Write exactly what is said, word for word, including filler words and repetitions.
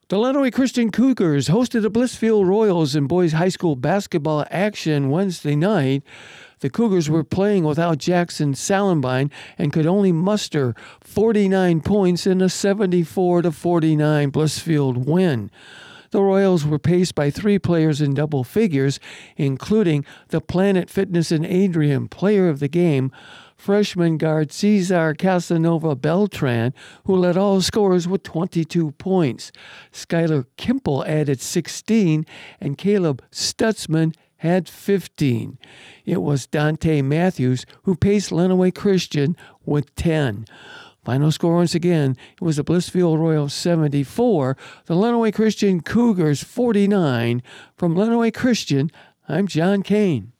The Lenawee Christian Cougars hosted the Blissfield Royals in boys high school basketball action Wednesday night. The Cougars were playing without Jackson Salenbine and could only muster forty-nine points in a seventy-four to forty-nine Blissfield win. The Royals were paced by three players in double figures, including the Planet Fitness and Adrian player of the game, freshman guard Cesar Casanova Beltran, who led all scorers with twenty-two points. Skylar Kimple added sixteen, and Caleb Stutzman had fifteen. It was Dante Matthews who paced Lenawee Christian with ten. Final score once again, it was the Blissfield Royals seventy-four, the Lenawee Christian Cougars forty-nine. From Lenawee Christian, I'm John Kane.